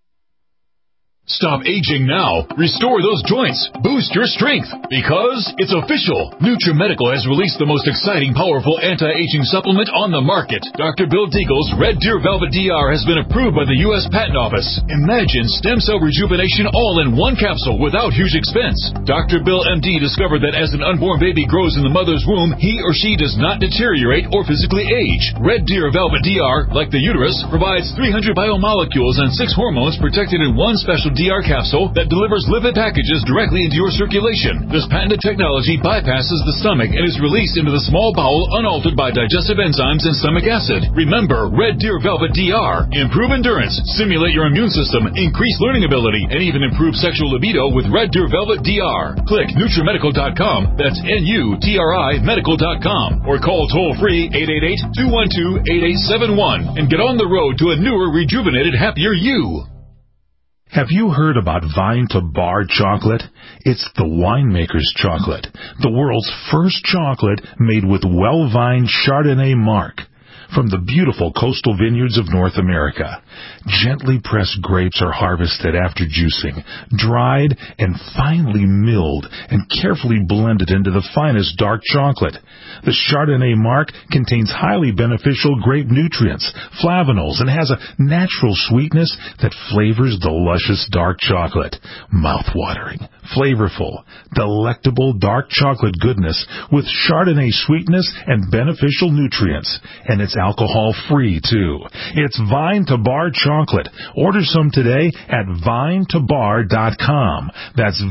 Stop aging now. Restore those joints. Boost your strength. Because it's official. NutriMedical has released the most exciting, powerful anti-aging supplement on the market. Dr. Bill Deagle's Red Deer Velvet DR has been approved by the U.S. Patent Office. Imagine stem cell rejuvenation all in one capsule without huge expense. Dr. Bill MD discovered that as an unborn baby grows in the mother's womb, he or she does not deteriorate or physically age. Red Deer Velvet DR, like the uterus, provides 300 biomolecules and 6 hormones protected in one special DR capsule that delivers lipid packages directly into your circulation. This patented technology bypasses the stomach and is released into the small bowel unaltered by digestive enzymes and stomach acid. Remember, Red Deer Velvet DR. Improve endurance, stimulate your immune system, increase learning ability, and even improve sexual libido with Red Deer Velvet DR. Click NutriMedical.com, that's NUTRI Medical.com, or call toll-free 888-212-8871 and get on the road to a newer, rejuvenated, happier you. Have you heard about Vine to Bar chocolate? It's the winemaker's chocolate, the world's first chocolate made with well-vined Chardonnay marc. From the beautiful coastal vineyards of North America, gently pressed grapes are harvested after juicing, dried and finely milled and carefully blended into the finest dark chocolate. The Chardonnay marc contains highly beneficial grape nutrients, flavanols, and has a natural sweetness that flavors the luscious dark chocolate. Mouth-watering, flavorful, delectable dark chocolate goodness with Chardonnay sweetness and beneficial nutrients. And it's alcohol-free, too. It's Vine to Bar chocolate. Order some today at vinetobar.com. That's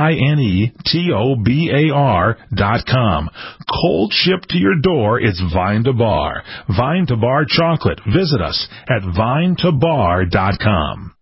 VINETOBAR.com. Cold shipped to your door, it's Vine to Bar. Vine to Bar chocolate. Visit us at vinetobar.com.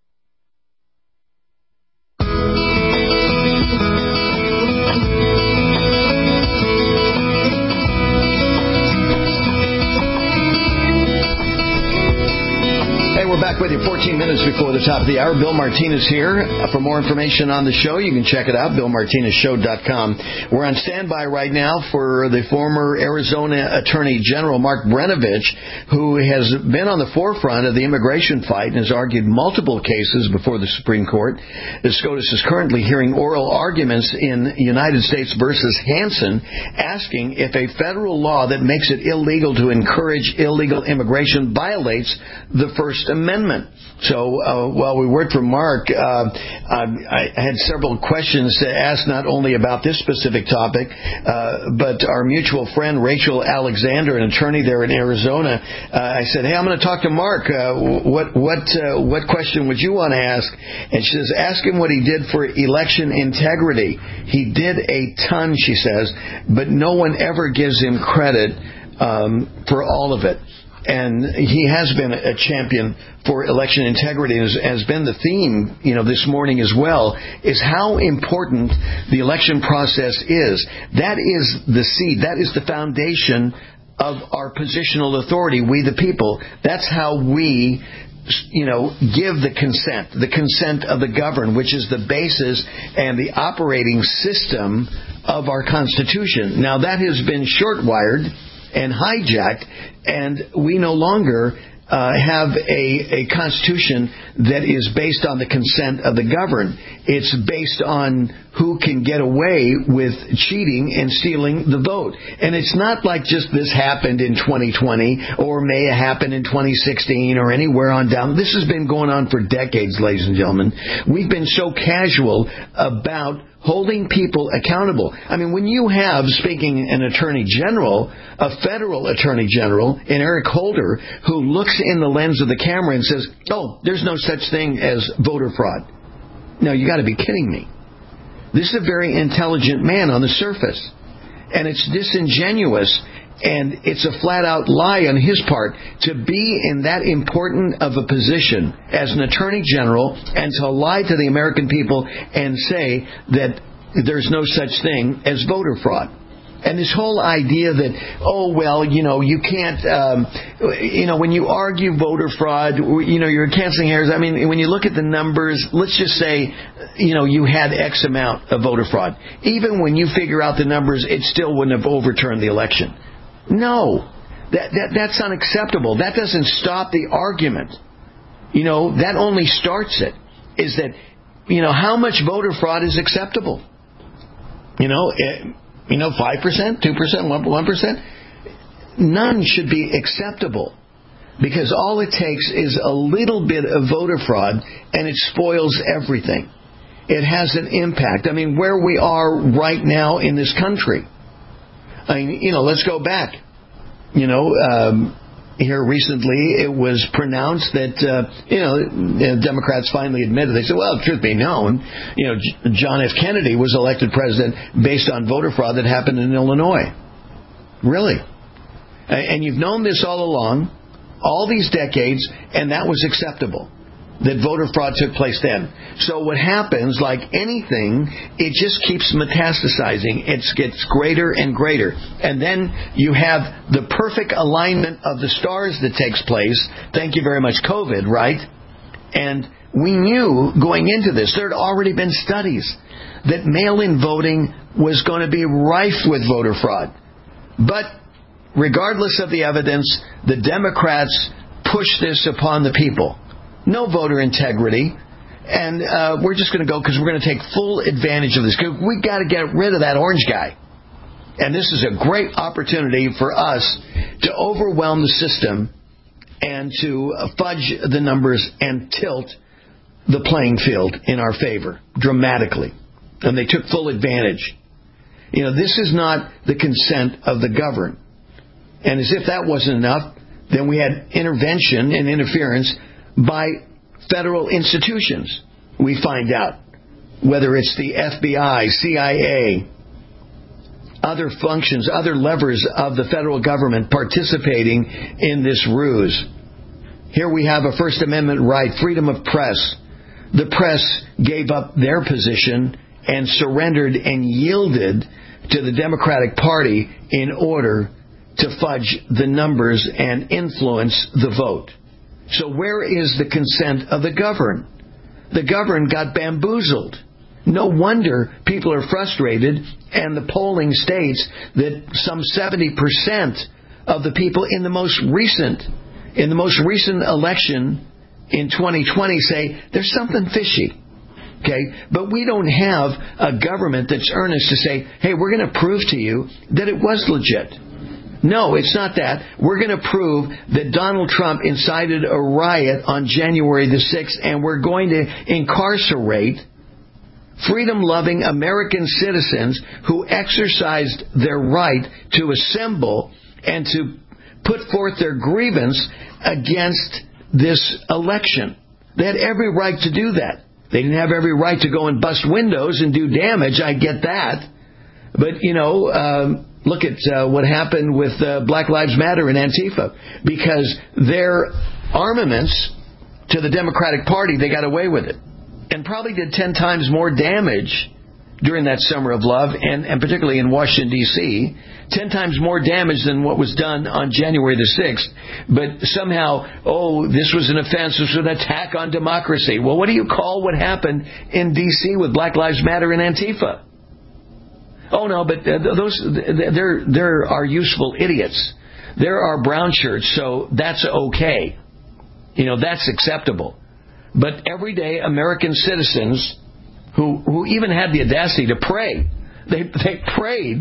We're back with you 14 minutes before the top of the hour. Bill Martinez here. For more information on the show, you can check it out, BillMartinezShow.com. We're on standby right now for the former Arizona Attorney General, Mark Brnovich, who has been on the forefront of the immigration fight and has argued multiple cases before the Supreme Court. The SCOTUS is currently hearing oral arguments in United States versus Hansen, asking if a federal law that makes it illegal to encourage illegal immigration violates the First Amendment. So while we wait for Mark, I had several questions to ask, not only about this specific topic, but our mutual friend Rachel Alexander, an attorney there in Arizona. I said, hey, I'm going to talk to Mark. What question would you want to ask? And she says, ask him what he did for election integrity. He did a ton, she says, but no one ever gives him credit for all of it. And he has been a champion for election integrity, and has been the theme, this morning as well, is how important the election process is. That is the seed. That is the foundation of our positional authority, we the people. That's how we give the consent of the governed, which is the basis and the operating system of our Constitution. Now, that has been short-wired and hijacked, and we no longer have a Constitution that is based on the consent of the governed. It's based on who can get away with cheating and stealing the vote. And it's not like just this happened in 2020 or may have happened in 2016 or anywhere on down. This has been going on for decades, ladies and gentlemen. We've been so casual about holding people accountable. I mean, when you have, speaking an attorney general, a federal attorney general, in Eric Holder, who looks in the lens of the camera and says, oh, there's no such thing as voter fraud. No, you got to be kidding me. This is a very intelligent man on the surface. And it's disingenuous, and it's a flat-out lie on his part to be in that important of a position as an attorney general and to lie to the American people and say that there's no such thing as voter fraud. And this whole idea that, you can't, when you argue voter fraud, you're canceling errors. I mean, when you look at the numbers, let's just say, you had X amount of voter fraud. Even when you figure out the numbers, it still wouldn't have overturned the election. No, that's unacceptable. That doesn't stop the argument. That only starts it, is that how much voter fraud is acceptable? 5%, 2%, 1%? None should be acceptable, because all it takes is a little bit of voter fraud and it spoils everything. It has an impact. Where we are right now in this country. Let's go back. Here recently it was pronounced that, Democrats finally admitted, they said, well, truth be known, John F. Kennedy was elected president based on voter fraud that happened in Illinois. Really? And you've known this all along, all these decades, and that was acceptable, that voter fraud took place then. So what happens, like anything, it just keeps metastasizing. It gets greater and greater. And then you have the perfect alignment of the stars that takes place. Thank you very much, COVID, right? And we knew going into this, there had already been studies that mail-in voting was going to be rife with voter fraud. But regardless of the evidence, the Democrats pushed this upon the people. No voter integrity. And we're just going to go because we're going to take full advantage of this. We've got to get rid of that orange guy. And this is a great opportunity for us to overwhelm the system and to fudge the numbers and tilt the playing field in our favor dramatically. And they took full advantage. This is not the consent of the governed. And as if that wasn't enough, then we had intervention and interference by federal institutions. We find out whether it's the FBI, CIA, other functions, other levers of the federal government participating in this ruse. Here we have a First Amendment right, freedom of press. The press gave up their position and surrendered and yielded to the Democratic Party in order to fudge the numbers and influence the vote. So where is the consent of the governed? The governed got bamboozled. No wonder people are frustrated, and the polling states that some 70% of the people in the most recent election in 2020 say there's something fishy. Okay, but we don't have a government that's earnest to say, hey, we're going to prove to you that it was legit. No, it's not that. We're going to prove that Donald Trump incited a riot on January the 6th, and we're going to incarcerate freedom-loving American citizens who exercised their right to assemble and to put forth their grievance against this election. They had every right to do that. They didn't have every right to go and bust windows and do damage. I get that. But, look at what happened with Black Lives Matter and Antifa. Because their armaments to the Democratic Party, they got away with it. And probably did 10 times more damage during that summer of love, and particularly in Washington, D.C., 10 times more damage than what was done on January the 6th. But somehow, this was an offense, this was an attack on democracy. Well, what do you call what happened in D.C. with Black Lives Matter and Antifa? Oh, no, but there are useful idiots. There are brown shirts, so that's okay. That's acceptable. But everyday American citizens who even had the audacity to pray, they prayed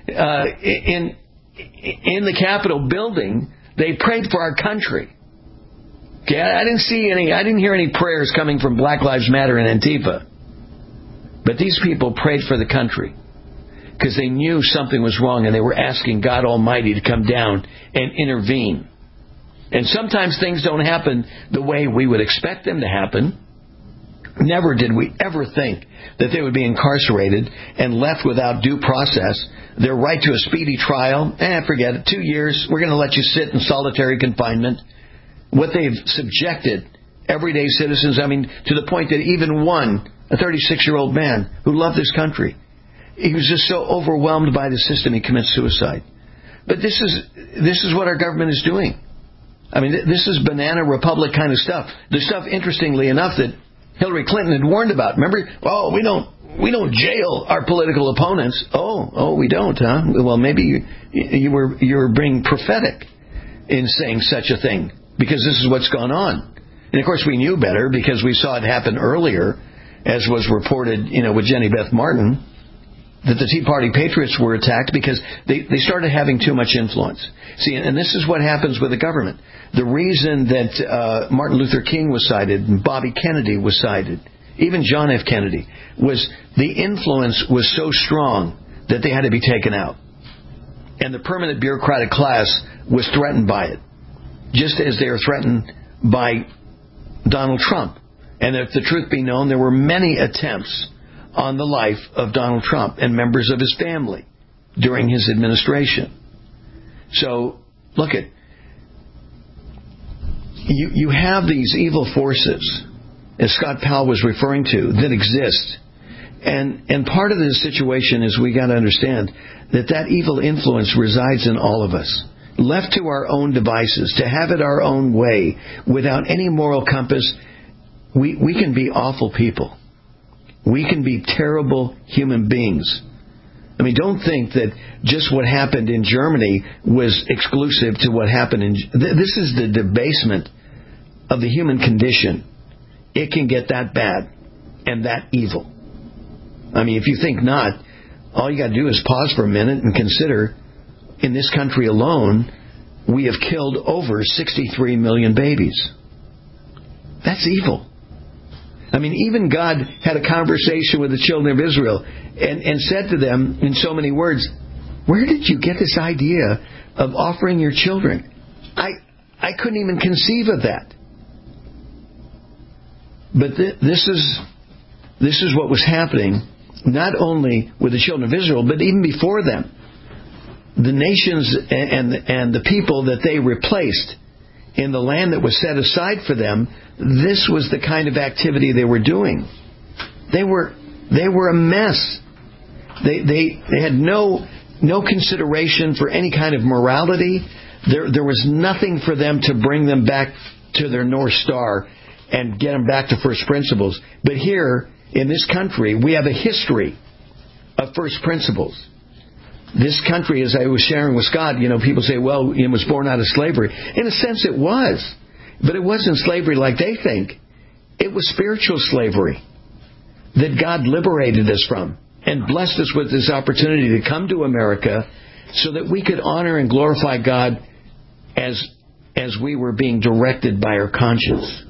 in the Capitol building. They prayed for our country. Okay, I didn't hear any prayers coming from Black Lives Matter and Antifa. But these people prayed for the country because they knew something was wrong, and they were asking God Almighty to come down and intervene. And sometimes things don't happen the way we would expect them to happen. Never did we ever think that they would be incarcerated and left without due process. Their right to a speedy trial, forget it, 2 years, we're going to let you sit in solitary confinement. What they've subjected everyday citizens, to the point that even one, a 36-year-old man who loved this country, he was just so overwhelmed by the system he commits suicide. But this is what our government is doing. This is banana republic kind of stuff. The stuff, interestingly enough, that Hillary Clinton had warned about. Remember? We don't jail our political opponents. Oh, we don't, huh? Well, maybe you were being prophetic in saying such a thing, because this is what's gone on. And of course, we knew better because we saw it happen earlier as was reported, with Jenny Beth Martin, that the Tea Party patriots were attacked because they started having too much influence. See, and this is what happens with the government. The reason that Martin Luther King was cited and Bobby Kennedy was cited, even John F. Kennedy, was the influence was so strong that they had to be taken out. And the permanent bureaucratic class was threatened by it, just as they are threatened by Donald Trump. And if the truth be known, there were many attempts on the life of Donald Trump and members of his family during his administration. So, look at, you have these evil forces, as Scott Powell was referring to, that exist. And part of the situation is we got to understand that evil influence resides in all of us. Left to our own devices, to have it our own way, without any moral compass, we can be awful people. We can be terrible human beings. I mean, don't think that just what happened in Germany was exclusive to what happened in... This is the debasement of the human condition. It can get that bad and that evil. I mean, if you think not, all you got to do is pause for a minute and consider, in this country alone, we have killed over 63 million babies. That's evil. I mean, even God had a conversation with the children of Israel and said to them in so many words, where did you get this idea of offering your children? I couldn't even conceive of that. But this is what was happening, not only with the children of Israel, but even before them. The nations and the people that they replaced in the land that was set aside for them, this was the kind of activity they were doing. They were a mess. They had no consideration for any kind of morality. There was nothing for them to bring them back to their North Star and get them back to first principles. But here, in this country, we have a history of first principles. This country, as I was sharing with Scott, people say, well, it was born out of slavery. In a sense, it was. But it wasn't slavery like they think. It was spiritual slavery that God liberated us from and blessed us with this opportunity to come to America so that we could honor and glorify God as we were being directed by our conscience.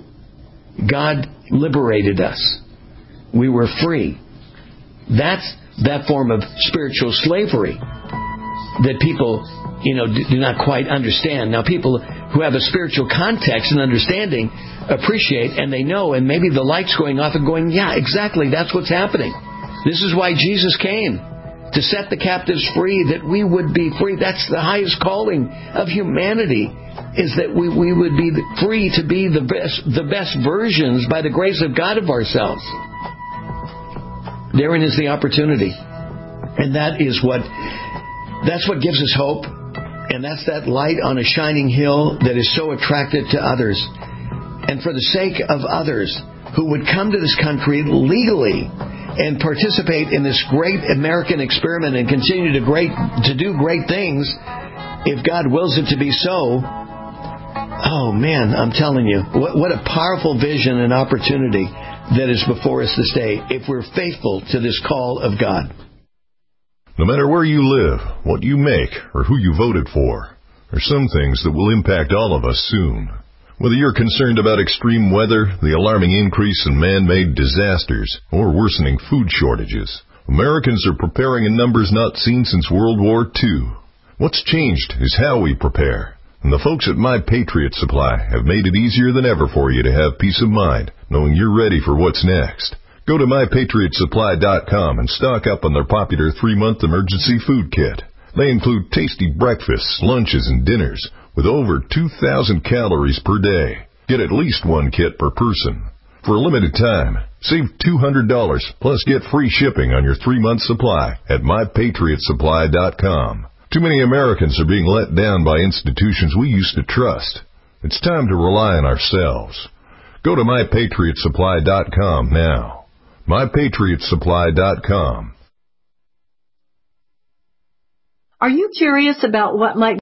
God liberated us. We were free. That's that form of spiritual slavery that people, do not quite understand. Now, people who have a spiritual context and understanding appreciate, and they know, and maybe the light's going off and going, yeah, exactly, that's what's happening. This is why Jesus came, to set the captives free, that we would be free. That's the highest calling of humanity, is that we would be free to be the best versions, by the grace of God, of ourselves. Therein is the opportunity. And that's what gives us hope. And that's that light on a shining hill that is so attractive to others. And for the sake of others who would come to this country legally and participate in this great American experiment and continue to do great things, if God wills it to be so, oh man, I'm telling you, what a powerful vision and opportunity that is before us this day, if we're faithful to this call of God. No matter where you live, what you make, or who you voted for, there are some things that will impact all of us soon. Whether you're concerned about extreme weather, the alarming increase in man-made disasters, or worsening food shortages, Americans are preparing in numbers not seen since World War II. What's changed is how we prepare. And the folks at My Patriot Supply have made it easier than ever for you to have peace of mind, knowing you're ready for what's next. Go to MyPatriotSupply.com and stock up on their popular 3-month emergency food kit. They include tasty breakfasts, lunches, and dinners with over 2,000 calories per day. Get at least one kit per person. For a limited time, save $200 plus get free shipping on your 3-month supply at MyPatriotSupply.com. Too many Americans are being let down by institutions we used to trust. It's time to rely on ourselves. Go to MyPatriotSupply.com now. MyPatriotSupply.com. Are you curious about what might